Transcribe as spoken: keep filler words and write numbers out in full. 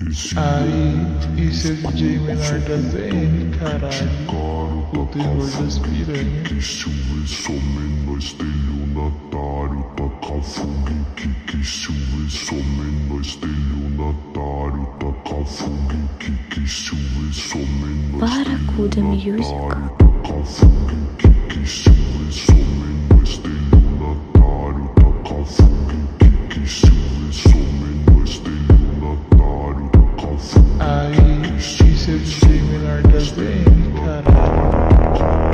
Aí, e seu D J menor da Z N, caralho, o terror das piranhas. Que se o só menor estelionatário, taca fogo em que que se o só menor estelionatário, taca fogo em que que se o só menor Barracuda Music. estelionatário, taca fogo em que que se o só menor estelionatário, taca fogo em que que se o só menor estelionatário, taca fogo. Aí, e seu D J menor da Z N, caralho.